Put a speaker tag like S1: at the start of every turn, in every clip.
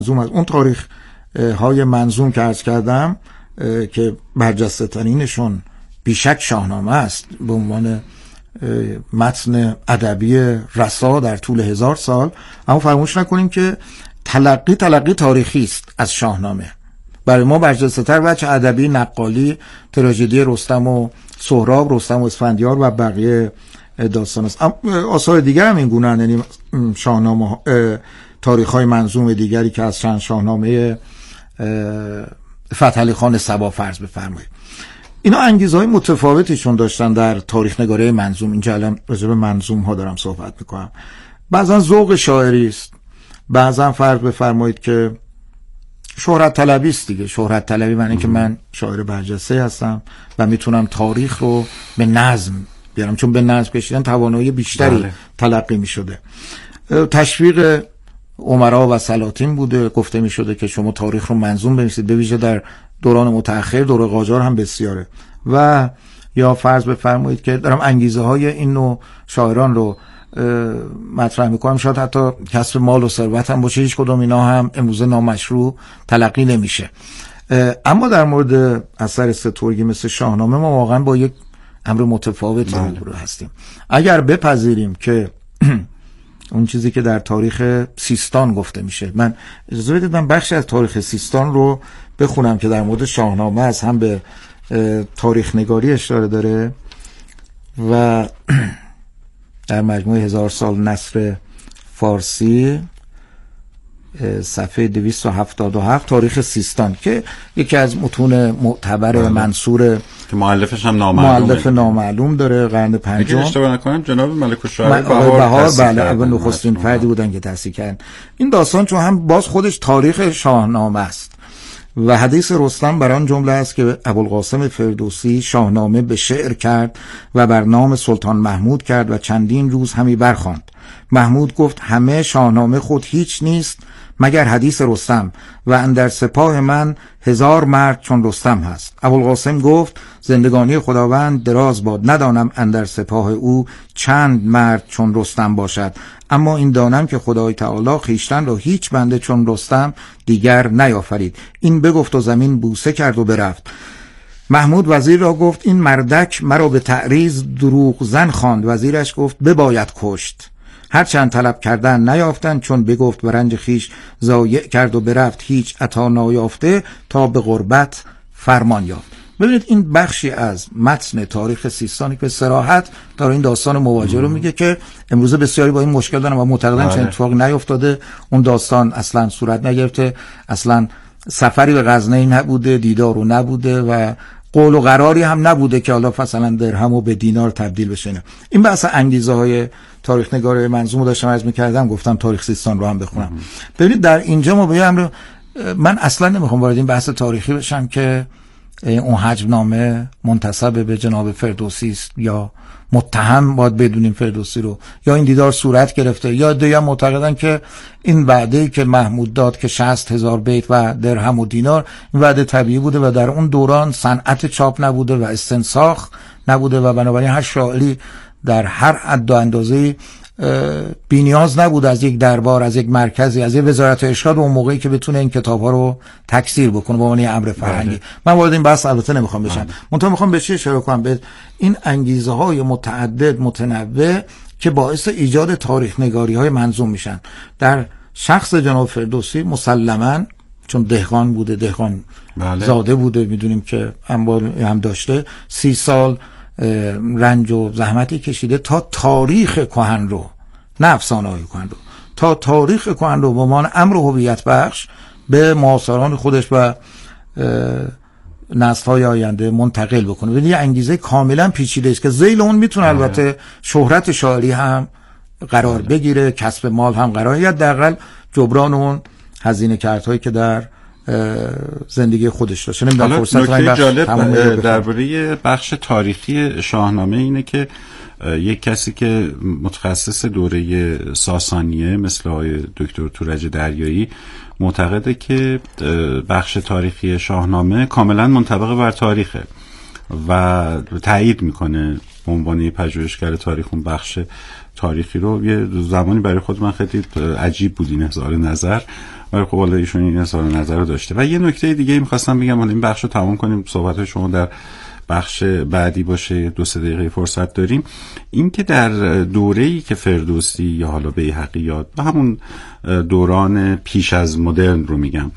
S1: از اون تاریخ های منظوم که عرض کردم که برجسته ترینشون بیشک شاهنامه است به عنوان متن ادبی رسا در طول 1000 سال، اما فراموش نکنیم که تلقی تاریخی است از شاهنامه. برای ما برجسته تر وجه ادبی نقالی تراژدی رستم و سهراب، رستم و اسفندیار و بقیه داستان است. آثار دیگر هم این گونه هستند، یعنی شاهنامه تاریخ‌های منظوم دیگری که از چند شاهنامه فتحعلی خان صبا فرض بفرمایید. اینا انگیزه‌های متفاوتیشون داشتن در تاریخ نگاری منظوم. اینجا الان راجع به منظوم ها دارم صحبت میکنم. بعضا ذوق شاعری است، بعضا فرض بفرمایید که شهرت طلبی است دیگه. شهرت طلبی معنی که من شاعر برجسته هستم و میتونم تاریخ رو به نظم بیارم، چون به نظم کشیدن توانایی بیشتری تلقی میشده. تشویق امرا و سلاطین بوده، گفته میشده که شما تاریخ رو منظوم بنویسید، به ویژه در دوران متأخر، دوره قاجار هم بسیاره. و یا فرض بفرمایید که دارم انگیزه های این نوع شاعران رو مطرح میکنم، شاید حتی کسب مال و ثروت هم باشه، هیچ کدوم اینا هم امروزه نامشروع تلقی نمیشه. اما در مورد اثر سترگی مثل شاهنامه ما واقعا با یک امر متفاوتی روبرو هستیم. اگر بپذیریم که اون چیزی که در تاریخ سیستان گفته میشه، من اجازه بدید من بخشی از تاریخ سیستان رو بخونم که در مورد شاهنامه است، هم به تاریخ نگاری اشاره داره و در مجموعه 1000 سال نثر فارسی صفحه 277 تاریخ سیستان که یکی از متون معتبر منصور
S2: که مؤلفش هم
S1: نامعلوم داره، قرن پنجم.
S2: اگه اشتباه نکنم جناب ملک الشعرا
S1: بهار بله اول نخستین فردی بودن که تأسیس کردن این داستان، چون هم باز خودش تاریخ شاهنامه است و حدیث رستم بر آن جمله است که ابوالقاسم فردوسی شاهنامه به شعر کرد و بر نام سلطان محمود کرد و چندین روز همی برخواند. محمود گفت همه شاهنامه خود هیچ نیست مگر حدیث رستم و اندر سپاه من 1000 مرد چون رستم هست. ابوالقاسم گفت زندگانی خداوند دراز باد، ندانم اندر سپاه او چند مرد چون رستم باشد، اما این دانم که خدای تعالی خیشتن را هیچ بنده چون رستم دیگر نیافرید. این بگفت و زمین بوسه کرد و برفت. محمود وزیر را گفت این مردک مرا به تعریض دروغ زن خواند. وزیرش گفت بباید کشت. هرچند طلب کردن نیافتن، چون بگفت به رنج خیش ضایع کرد و برفت، هیچ عطا نیافته تا به غربت فرمان یافت. ببینید این بخشی از متن تاریخ سیستانی که صراحت داره این داستان مواجه رو میگه که امروزه بسیاری با این مشکل دارن و معتقدن چه اتفاقی نیفتاده، اون داستان اصلا صورت نگرفته، اصلا سفری به غزنین نبوده، دیدار رو نبوده و قول و قراری هم نبوده که حالا مثلا درهم و به دینار تبدیل بشه. این بحث انگیزه های تاریخ نگار منظوم رو داشتم عرض می‌کردم، گفتم تاریخ سیستان رو هم بخونم. ببینید در اینجا ما به من اصلا نمیخوام وارد این بحث تاریخی بشم که اون حجب نامه منتسب به جناب فردوسی است یا متهم باید بدونیم فردوسی رو، یا این دیدار صورت گرفته، یا دیگه معتقدن که این وعده‌ای که محمود داد که 60,000 بیت و درهم و دینار این وعده طبیعی بوده و در اون دوران صنعت چاپ نبوده و استنساخ نبوده و بنابراین هر شاعری در هر حد و اندازه‌ای بی‌نیاز نبود از یک دربار، از یک مرکزی، از یک وزارت ارشاد اون موقعی که بتونه این کتاب‌ها رو تکثیر بکنه به عنوان امر فرهنگی. من وارد این بحث البته نمیخوام بشم، منتها میخوام به چی اشاره کنم؟ به این انگیزه‌های متعدد متنوع که باعث ایجاد تاریخ نگاری‌های منظوم میشن. در شخص جناب فردوسی مسلماً چون دهقان بوده، دهقان زاده بوده، میدونیم که اموال هم داشته، 30 سال رنج و زحمتی کشیده تا تاریخ کهن رو، نه افسانه‌های کهن رو، تا تاریخ کهن رو به عنوان امر هویت بخش به معاصران خودش و نسل‌های آینده منتقل بکنه. ولی یه انگیزه کاملا پیچیده است که ذیل اون میتونه البته شهرت شاعری هم قرار بگیره، کسب مال هم قرار، یا حداقل جبران اون هزینه کردهایی که در زندگی خودش داشته.
S2: حالا نکته جالب درباره بخش تاریخی شاهنامه اینه که یک کسی که متخصص دوره ساسانیه مثل آقای دکتر تورج دریایی معتقده که بخش تاریخی شاهنامه کاملا منطبق بر تاریخه و تایید میکنه به عنوان پژوهشگر تاریخ اون بخش تاریخی رو. یه زمانی برای خود من خیلی عجیب بود این اظهار نظر، ولی خب حالا ایشون این اظهار نظر رو داشته. و یه نکته دیگه می‌خواستم بگم، حالا این بخش رو تمام کنیم، صحبت شما در بخش بعدی باشه، 2-3 دقیقه فرصت داریم. این که در دوره‌ای که فردوسی یا حالا بیهقی یا همون دوران پیش از مدرن رو میگم،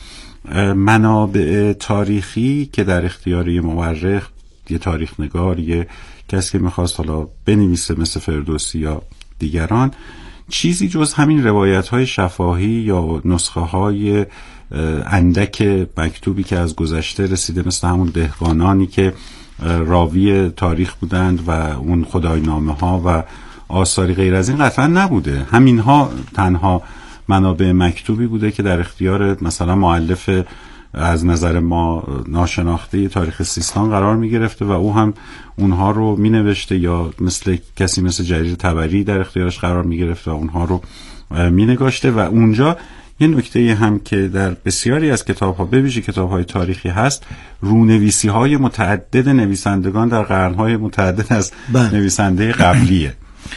S2: منابع تاریخی که در اختیار یه مورخ، یه تاریخ نگار، یه کسی که میخواست حالا بنویسه مثل فردوسی یا دیگران، چیزی جز همین روایت‌های شفاهی یا نسخه‌های اندک مکتوبی که از گذشته رسیده، مثل همون دهقانانی که راوی تاریخ بودند و اون خداینامه‌ها و آثاری غیر از این قطعا نبوده. همینها تنها منابع مکتوبی بوده که در اختیار مثلا مؤلف از نظر ما ناشناخته تاریخ سیستان قرار می گرفته و او هم اونها رو می نوشته، یا کسی مثل جریر طبری در اختیارش قرار می گرفته و اونها رو می نگاشته. و اونجا یه نکته هم که در بسیاری از کتاب‌ها، به ویژه کتاب‌های تاریخی هست، رونویسی‌های متعدد نویسندگان در قرن‌های متعدد از نویسنده قبلیه.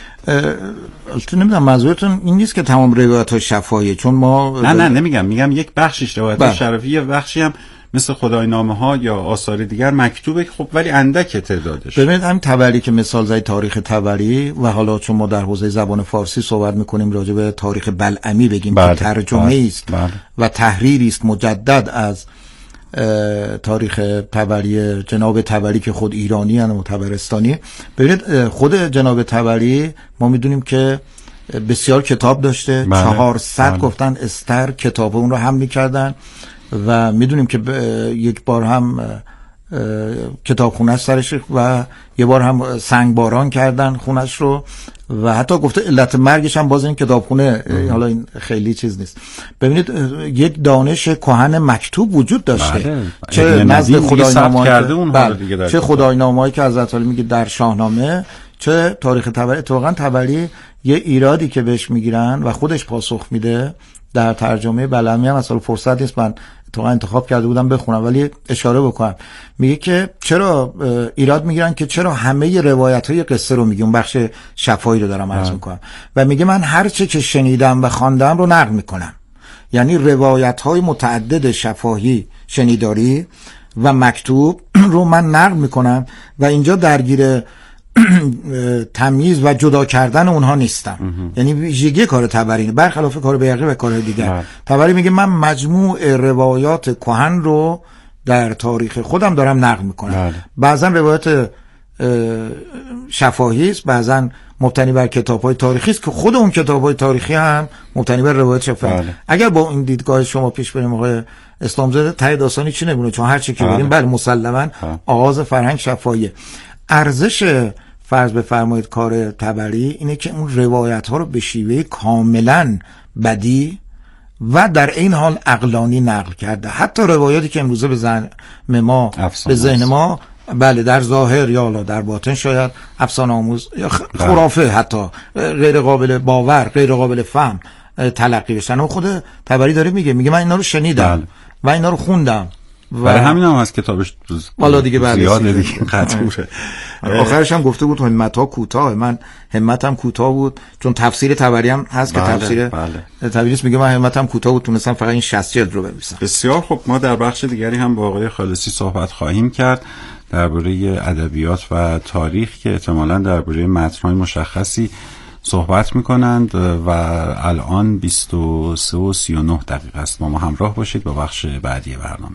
S1: تو نمیدونم منظورتون این نیست که تمام روایت‌های شفاهیه، چون ما
S2: نه میگم یک بخشش روایت شفاهی، یه بخشی هم مثل خداینامه‌ها یا آثار دیگر مکتوبه، خب ولی اندک تعدادش.
S1: ببینید همین طبری که مثال زد، تاریخ طبری، و حالا چون ما در حوزه زبان فارسی صحبت می‌کنیم راجع به تاریخ بلعمی بگیم که ترجمه است و تحریری است مجدد از تاریخ طبری جناب طبری که خود ایرانی هستند و طبرستانی. ببینید خود جناب طبری ما میدونیم که بسیار کتاب داشته، 400 گفتن استر کتاب اون رو هم میکردن و میدونیم که یک بار هم کتابخونه سرش و یه بار هم سنگباران کردن خونش رو و حتی گفته علت مرگش هم باز این کتابخونه. حالا این خیلی چیز نیست. ببینید یک دانش کهن مکتوب وجود داشته، چه نزد خداینامه‌ای چه خداینامه‌ای که حضرت علی میگه در شاهنامه، چه تاریخ طبری. اتفاقا طبری یه ایرادی که بهش میگیرن و خودش پاسخ میده در ترجمه بلعمی هم، اصلا فرصت نیست من تو انتخاب کرده بودم بخونم ولی اشاره بکنم. میگه که چرا ایراد میگیرن که چرا همه روایت‌های قصه رو میگم، بخش شفاهی رو دارم عرض میکنم، و میگه من هر چه که شنیدم و خواندم رو نقل میکنم. یعنی روایت‌های متعدد شفاهی، شنیداری و مکتوب رو من نقل میکنم و اینجا درگیر تمییز و جدا کردن اونها نیستم. یعنی ویژگی کار طبری برخلاف کار بیهقی و کار دیگر. طبری میگه من مجموع روایات کهن رو در تاریخ خودم دارم نقل میکنم. بعضا روایات شفاهی است، بعضا مبتنی بر کتاب‌های تاریخی است که خود اون کتاب‌های تاریخی هم مبتنی بر روایت شفاهی. اگر با این دیدگاه شما پیش بریم آقای اسلامزاده، ته داستانی چی نمیونه، چون هر چی که بگیم بله مسلماً آغاز فرهنگ شفاهیه. ارزش فرض بفرمایید کار طبری اینه که اون روایت ها رو به شیوه کاملا بدی و در این حال عقلانی نقل کرده. حتی روایاتی که امروزه به ذهن ما بله در ظاهر یا در باطن شاید افسانه آموز یا خرافه، حتی غیر قابل باور، غیر قابل فهم تلقی بشن، و خود طبری داره میگه من اینا رو شنیدم و اینا رو خوندم.
S2: برای همین هم از کتابش
S1: والا دیگه
S2: زیاده دیگه قطعه.
S1: آخرش هم گفته بود همت‌ها کوتاه، من همتم کوتاه بود، چون تفسیر طبری هم هست که تفسیر طبری میگه من همتم کوتاه بود، تونستم فقط این 60 جلد رو بنویسم.
S2: بسیار خب، ما در بخش دیگری هم با آقای خالصی صحبت خواهیم کرد درباره ادبیات و تاریخ که احتمالاً درباره متن‌های مشخصی صحبت میکنند و الان 23:39 است. با ما همراه باشید با بخش بعدی برنامه.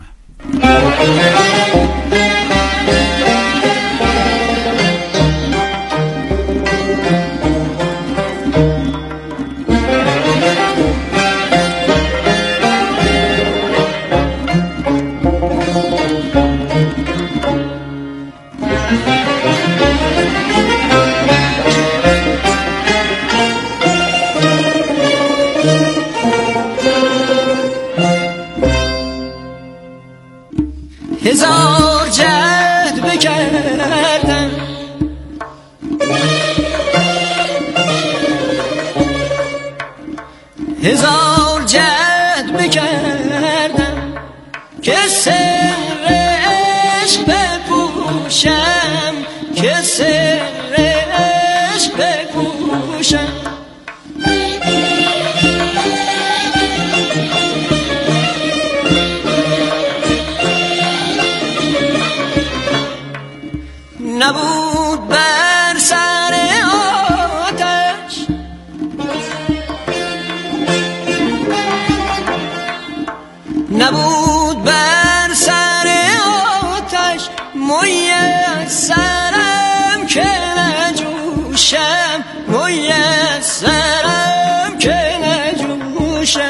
S3: هزار جهد بکردم هزار جهد بکردم که سر عشق بپوشم، که سر عشق بپوشم. نبود بر سر آتش میسرم که نجوشم، میسرم که نجوشم.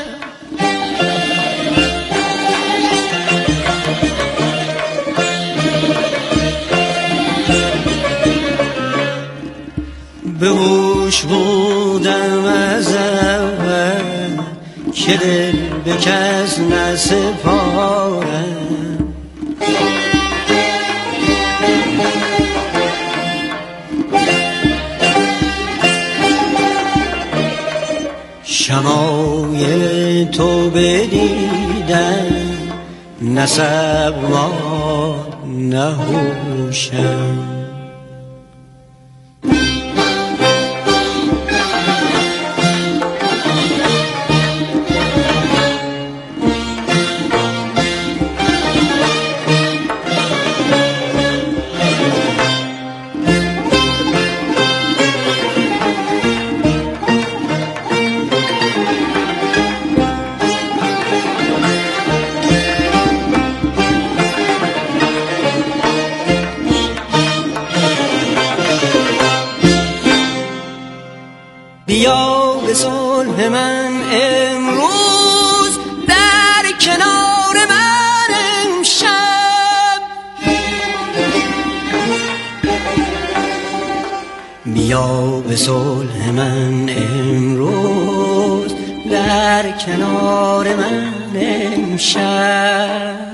S3: به هوش بودم از اول که دل به کس نسپارم، شمایل تو بدیدم نسب ما نهوشم. بیا به صلح من امروز در کنار من امشب، بیا به صلح من امروز در کنار من امشب.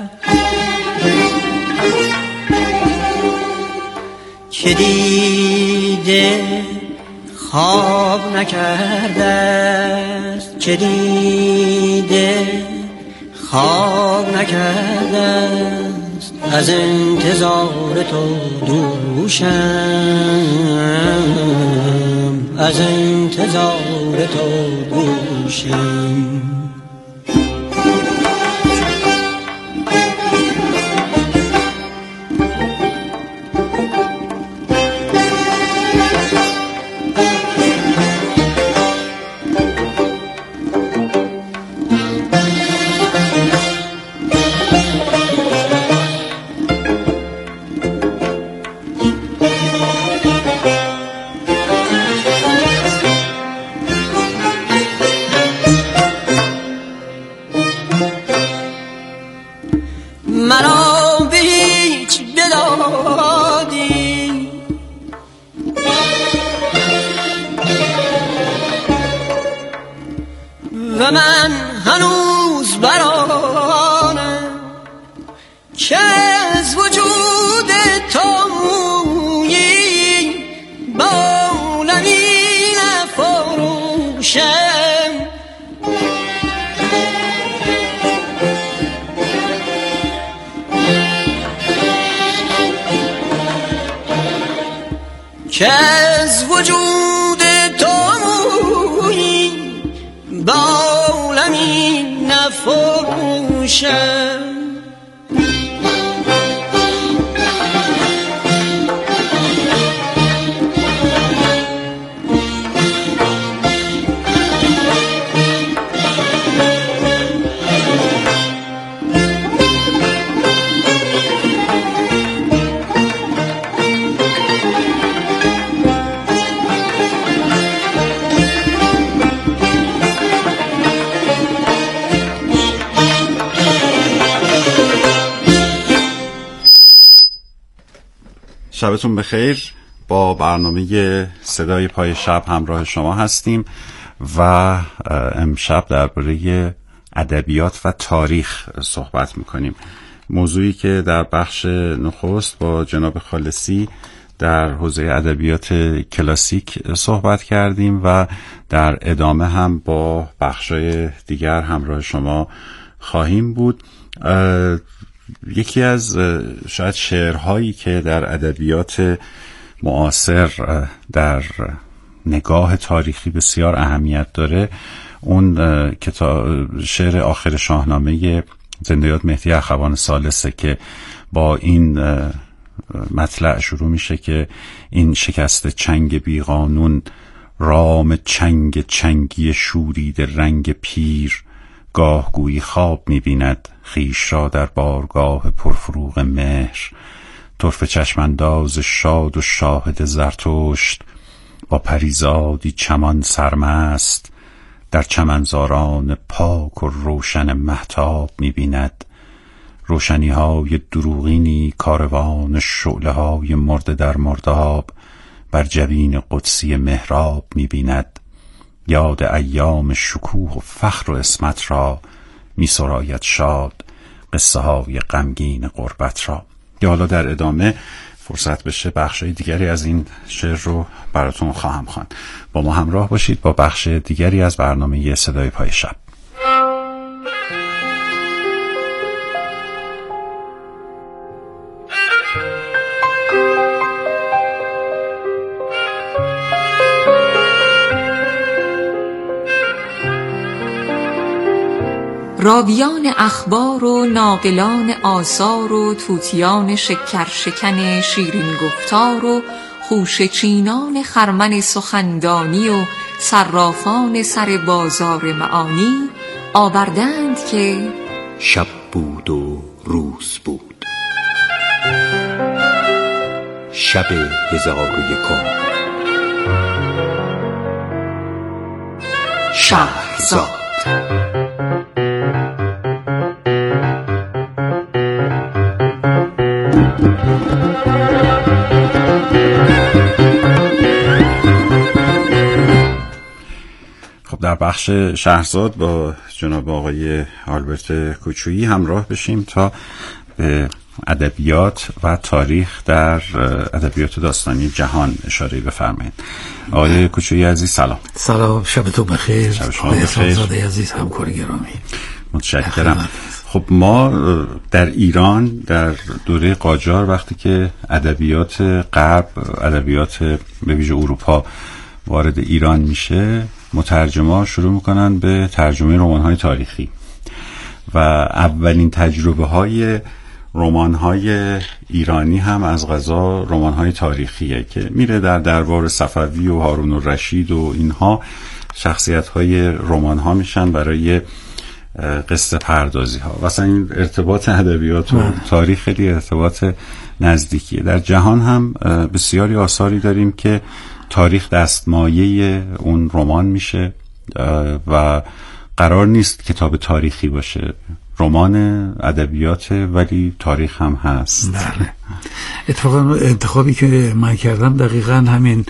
S3: که دیده خواب نکرده است، که دیده خواب نکرده است، از انتظار تو دوشم، از انتظار تو دوشم. مرا به هیچ بدادی، و من هنوز برانم که از وجود تو مویی با عالمی نفروشم. که از وجود تو مویی با عالمی نفروشم.
S2: شبتون بخیر. با برنامه صدای پای شب همراه شما هستیم و امشب درباره ادبیات و تاریخ صحبت میکنیم. موضوعی که در بخش نخست با جناب خالصی در حوزه ادبیات کلاسیک صحبت کردیم و در ادامه هم با بخشای دیگر همراه شما خواهیم بود. یکی از شاید شعرهایی که در ادبیات معاصر در نگاه تاریخی بسیار اهمیت داره اون شعر آخر شاهنامه زنده یاد مهدی اخوان ثالثه که با این مطلع شروع میشه که این شکست چنگ بی قانون رام چنگ چنگی شورید رنگ پیر گاه گویی خواب می‌بیند خویش را در بارگاه پرفروغ مهر. طرف چشمانداز شاد و شاهد زرتشت، با پریزادی چمان سرمست در چمنزاران پاک و روشن مهتاب می‌بیند. روشنی‌های دروغینی کاروان شعله‌های مرده در مرداب بر جبین قدسی محراب می‌بیند. یاد ایام شکوه و فخر و عصمت را می‌سراید شاد، قصه های غمگین غربت را. یا حالا در ادامه فرصت بشه بخشای دیگری از این شعر رو براتون خواهم خواند. با ما همراه باشید با بخش دیگری از برنامه صدای پای شب.
S4: راویان اخبار و ناقلان آثار و طوطیان شکر شکن شیرین گفتار و خوشه چینان خرمن سخندانی و صرافان سر بازار معانی آوردند که
S5: شب بود و روز بود، شب 1001 شهرزاد.
S2: در بخش شهرزاد با جناب آقای آلبرت کوچویی همراه بشیم تا به ادبیات و تاریخ در ادبیات داستانی جهان اشاره بفرمایید. آقای کوچویی عزیز سلام.
S6: سلام، شبتون بخیر.
S2: شب شما بخیر.
S6: آقای عزیز، همکار گرامی.
S2: متشکرم. خب ما در ایران در دوره قاجار وقتی که ادبیات غرب، ادبیات به ویژه اروپا وارد ایران میشه، مترجم‌ها شروع میکنن به ترجمه رمان‌های تاریخی و اولین تجربه‌های رمان‌های ایرانی هم از قضا رمان‌های تاریخیه که میره در دربار صفوی و هارون الرشید و اینها شخصیت‌های رمان‌ها میشن برای قصه پردازی‌ها. مثلا این ارتباط ادبیات و تاریخ خیلی ارتباط نزدیکیه. در جهان هم بسیاری آثاری داریم که تاریخ دستمایه اون رمان میشه و قرار نیست کتاب تاریخی باشه، رمان ادبیات ولی تاریخ هم هست.
S6: بله. اتفاقا انتخابی که من کردم دقیقا همین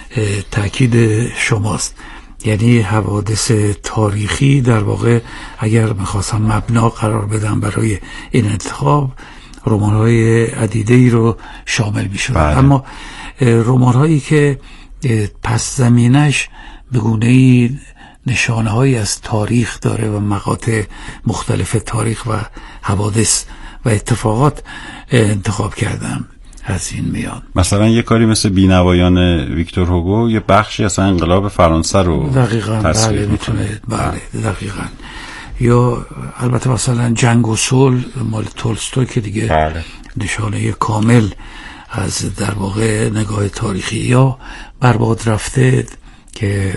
S6: تاکید شماست، یعنی حوادث تاریخی در واقع اگر میخواستم مبنا قرار بدم برای این انتخاب، رمان‌های عدیده‌ای رو شامل میشد.
S2: بله.
S6: اما رمان‌هایی که پس زمینش به گونه‌ای نشانه‌هایی از تاریخ داره و مقاطع مختلف تاریخ و حوادث و اتفاقات انتخاب کردم از این میان.
S2: مثلا یه کاری مثل بینوایان ویکتور هوگو یه بخشی از انقلاب فرانسه رو تصویر می‌کنه.
S6: بله دقیقاً. یا البته مثلا جنگ و صلح مال تولستوی که دیگه
S2: بله.
S6: نشانه کامل از در واقع نگاه تاریخی. یا برباد رفته که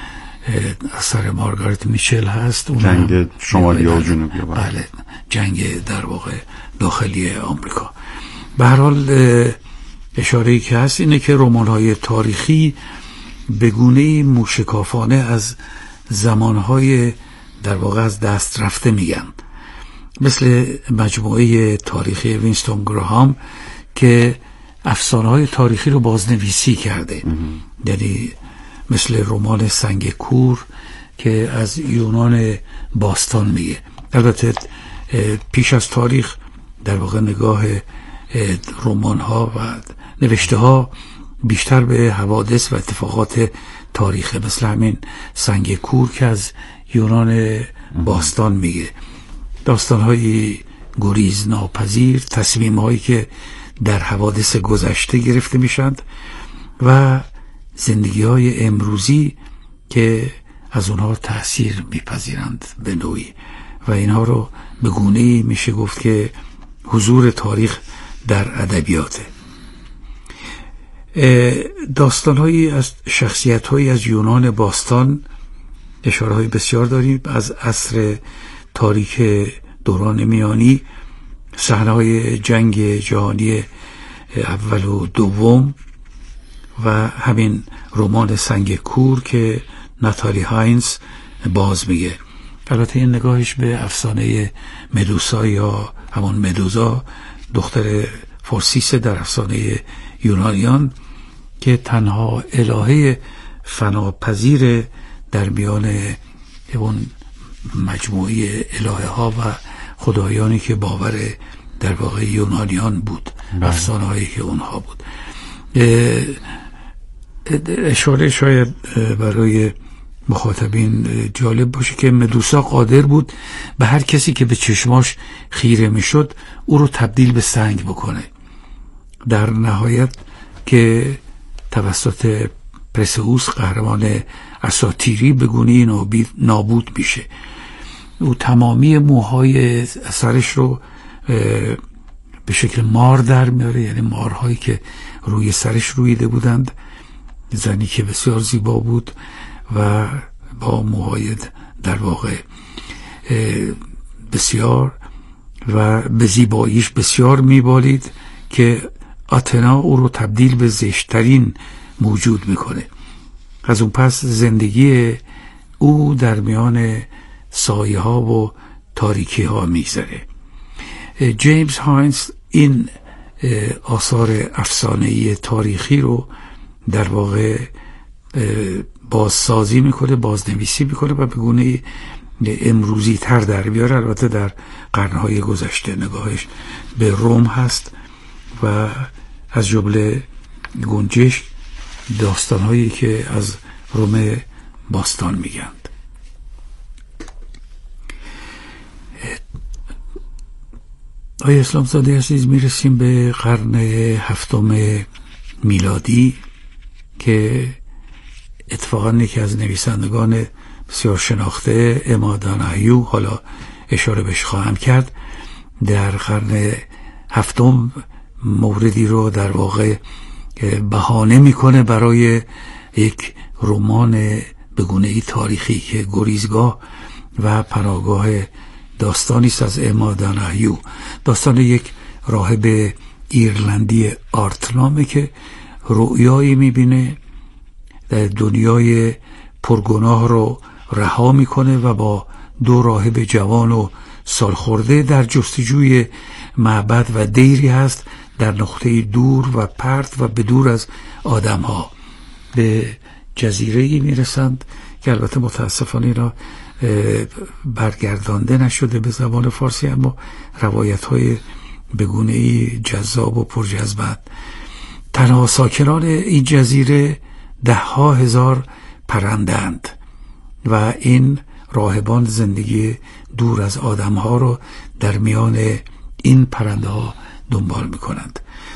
S6: اثر مارگارت میچل هست،
S2: جنگ شمالی و جنوبی.
S6: بله، جنگ در واقع داخلی آمریکا. به هر حال اشاره‌ای که هست اینه که رمان‌های تاریخی به گونه‌ای موشکافانه از زمان‌های در واقع از دست رفته میگن، مثل مجموعه تاریخی وینستون گراهام که افسانه‌های تاریخی رو بازنویسی کرده. یعنی مثل رمان سنگ کور که از یونان باستان میگه. البته پیش از تاریخ در واقع نگاه رمان‌ها و نوشته‌ها بیشتر به حوادث و اتفاقات تاریخی، مثل همین سنگ کور که از یونان باستان میگه. داستان‌های گریز ناپذیر، تصمیم‌هایی که در حوادث گذشته گرفته میشند و زندگی‌های امروزی که از اونها تأثیر میپذیرند به نوعی، و اینها رو به گونه‌ای میشه گفت که حضور تاریخ در ادبیاته. داستان‌هایی از شخصیت‌هایی از یونان باستان اشاره‌های بسیار داریم، از عصر تاریک دوران میانی، صحنه‌های جنگ جهانی اول و دوم و همین رمان سنگ کور که ناتالی هاینز باز میگه. البته این نگاهش به افسانه مدوسا یا همون مدوزا، دختر فورسیس در افسانه یونانیان که تنها الهه فناپذیر در میان اون مجموعه الهه ها و خدایانی که باور در واقع یونانیان بود، افسانه هایی که اونها بود. اشاره شاید برای مخاطبین جالب باشه که مدوسا قادر بود به هر کسی که به چشماش خیره میشد او رو تبدیل به سنگ بکنه، در نهایت که توسط پرسئوس قهرمان اساطیری به گونه‌ای نابود میشه. او تمامی موهای سرش رو به شکل مار در میاره، یعنی مارهایی که روی سرش رویده بودند. زنی که بسیار زیبا بود و با موهای در واقع بسیار و به زیباییش بسیار میبالید که آتنا او رو تبدیل به زشترین موجود میکنه. از اون پس زندگی او در میان سایه ها و تاریکی ها میگذره. جیمز هاینز این آثار افسانه‌ای تاریخی رو در واقع بازسازی میکنه، بازنویسی میکنه و به گونه امروزی تر در بیاره. البته در قرنهای گذشته نگاهش به روم هست و از جمله گنجشک، داستانهایی که از روم باستان میگند. آقای اسلامزاده عزیز، میرسیم به قرن 7 میلادی که اتفاقا یکی از نویسندگان بسیار شناخته، اما داناهیو، حالا اشاره بهش خواهم کرد، در قرن 7 موردی رو در واقع بهانه میکنه برای یک رمان به گونه‌ای تاریخی که گریزگاه و پناهگاه داستانی است از اما داناهیو. داستان یک راهب ایرلندی آرتنامه که رؤیایی میبینه، در دنیای پرگناه رو رها میکنه و با 2 راهب جوان و سالخورده در جستجوی معبد و دیری هست در نقطه دور و پرت و به دور از آدم ها. به جزیره‌ای میرسند که البته متاسفانه اینا برگردانده نشده به زبان فارسی، اما روایت های به گونه‌ای جذاب و پرجذبند. تنها ساکنان این جزیره 10,000 پرندند و این راهبان زندگی دور از آدم ها رو در میان این پرنده ها دنبال میکنند.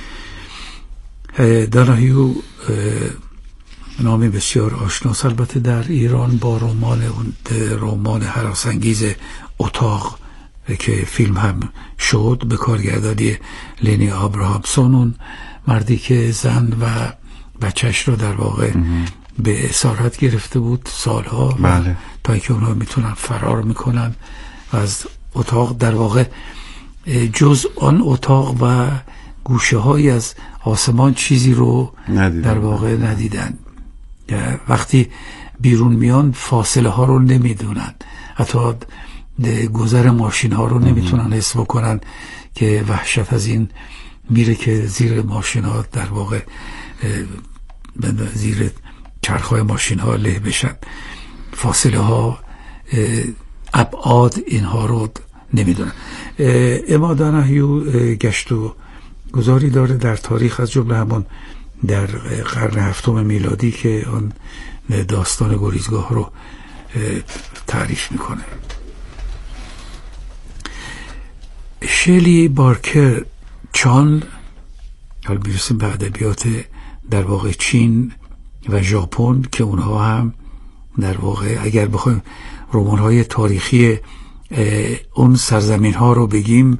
S6: داناهیو نامی بسیار آشناس البته در ایران با رمان هراس‌انگیز اتاق که فیلم هم شد به کارگردانی لینی آبراهامسون، اون مردی که زن و بچهش رو در واقع به اسارت گرفته بود سالها، بله. تا اینکه اونها میتونن فرار میکنن و از اتاق در واقع جز آن اتاق و گوشه های از آسمان چیزی رو در واقع ندیدن. وقتی بیرون میان فاصله ها رو نمیدونن، حتی گذر ماشین ها رو نمیتونن حس بکنن که وحشت از این میره که زیر ماشین ها در واقع زیر چرخهای ماشین ها له بشن. فاصله ها، ابعاد اینها رو نمیدونن. اما داناهیو گشت و گذاری داره در تاریخ، از جمله همون در قرن 7 میلادی که آن داستان گریزگاه رو تعریف میکنه. شلی بارکر چان، حالا میرسیم به ادبیات در واقع چین و ژاپن که اونها هم در واقع اگر بخوایم رمان‌های تاریخی اون سرزمین‌ها رو بگیم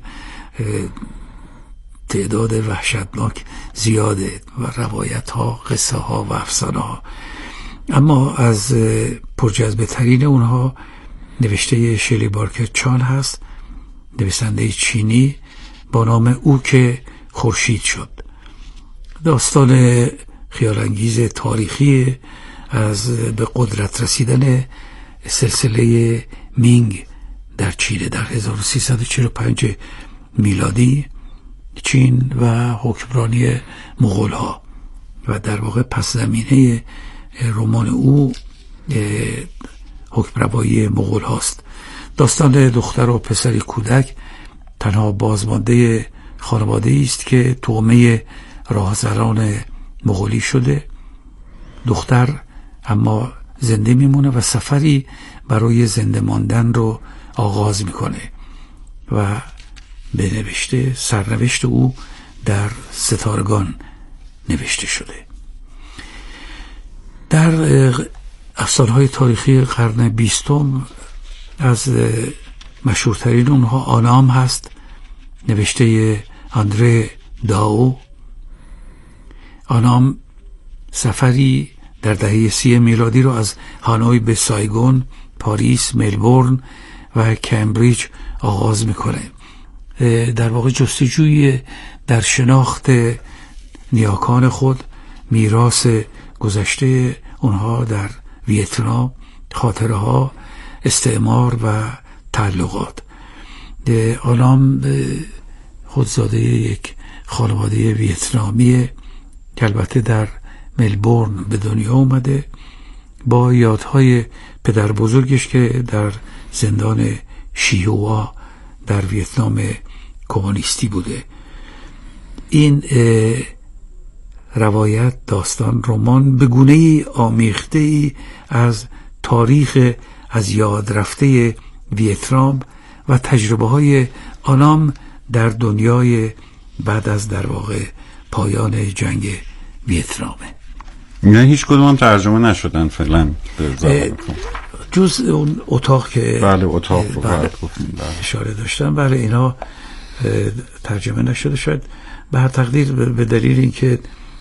S6: تعداد وحشتناک زیاده و روایت‌ها، قصه‌ها و افسانه‌ها، اما از پرجذبه ترین اونها نوشته شلی بارکر چان هست، نویسنده چینی، با نام او که خورشید شد. داستان خیالانگیز تاریخی از به قدرت رسیدن سلسله مینگ در چین در 1345 میلادی، چین و حکمرانی مغول ها، و در واقع پس زمینه رمان او حکمروایی مغول هاست. داستان دختر و پسری کودک، تنها بازمانده خانواده است که طعمه راهزنان مغولی شده. دختر اما زنده میمونه و سفری برای زنده ماندن رو آغاز میکنه و به سرنوشت او در ستارگان نوشته شده. در افسانه‌های تاریخی قرن 20 از مشهورترین اونها آنام هست، نوشته آندره داو. آنام سفری در دهه 30 میلادی رو از هانوی به سایگون، پاریس، ملبورن و کمبریج آغاز میکنه. در واقع جستجوی در شناخت نیاکان خود، میراث گذشته اونها در ویتنام، خاطره ها، استعمار و تعلقات. آنام خودزاده یک خانواده ویتنامی که البته در ملبورن به دنیا اومده، با یادهای پدر بزرگش که در زندان شیهوا در ویتنام کمونیستی بوده. این روایت، داستان، رمان به گونه‌ای آمیخته از تاریخ از یاد رفته ویتنام و تجربه های آنام در دنیای بعد از در واقع پایان جنگ ویتنامه.
S2: نه هیچ کدوم هم ترجمه نشدن فعلا به زبان
S6: جز اون اتاق که
S2: اتاق رو
S6: اشاره داشتم، بله اینا ترجمه نشده. شاید به هر تقدیر به دلیل اینکه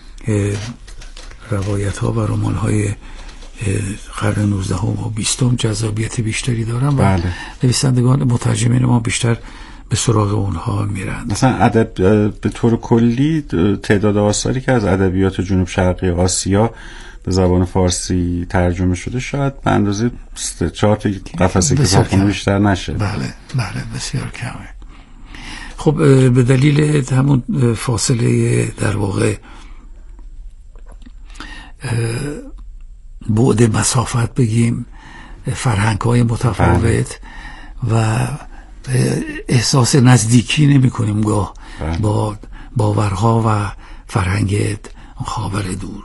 S6: روایت ها و رمان های قرن 19 و 20 جذابیت بیشتری دارن و نویسندگان مترجمین ما بیشتر به سراغ اونها میرن.
S2: مثلا ادب به طور کلی تعداد آثاری که از ادبیات جنوب شرقی آسیا به زبان فارسی ترجمه شده شاید به اندازه 4 قفسه کتابخونه بیشتر نشه.
S6: بله بسیار کمه. خب به دلیل همون فاصله در واقع بعد مسافت بگیم، فرهنگ‌های متفاوت و احساس نزدیکی نمی‌کنیم گاه با باورها و فرهنگ خاور دور.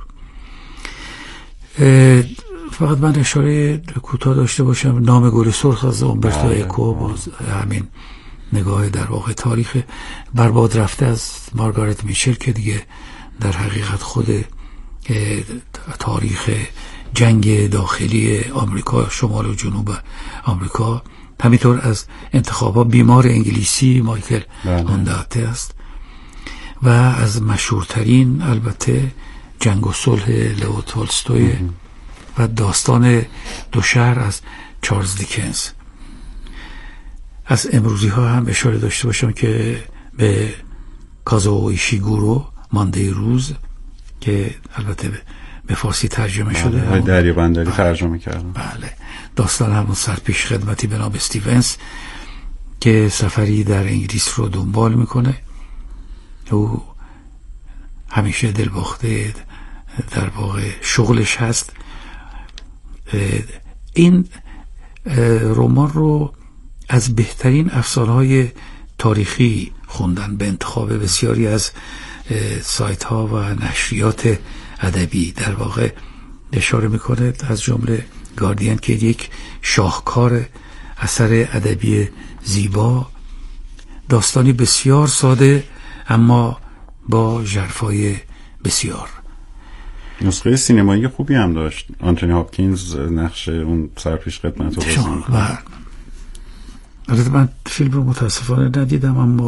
S6: فقط من اشاره کوتاه داشته باشم، نام گل سرخ از اومبرتو اکو، باز همین نگاه در واقع تاریخ برباد رفته از مارگارت میچل که دیگه در حقیقت خود تاریخ جنگ داخلی آمریکا، شمال و جنوب آمریکا، همینطور از انتخابات بیمار انگلیسی مایکل آنداته است و از مشهورترین البته جنگ و صلح لئو تولستوی و داستان دو شهر از چارلز دیکنز. از امروزی ها هم اشاره داشته باشم که به کازو ایشیگورو، مانده روز، که البته به فارسی ترجمه شده،
S2: های دریابندری ترجمه کردم.
S6: بله، داستان همون سرپیش خدمتی به نام استیونز که سفری در انگلیس رو دنبال میکنه. او همیشه دلباخته در واقع شغلش هست. این رمان رو از بهترین افسانه‌های تاریخی خوندن به انتخاب بسیاری از سایت ها و نشریات ادبی در واقع اشاره میکنه، از جمله گاردین که یک شاهکار اثر ادبی زیبا، داستانی بسیار ساده اما با ژرفای بسیار.
S2: نسخه سینمایی خوبی هم داشت. آنتونی هاپکینز نقش اون سرپیش خدمت رو بازی می‌کنه.
S6: البته من فیلم رو متاسفانه ندیدم اما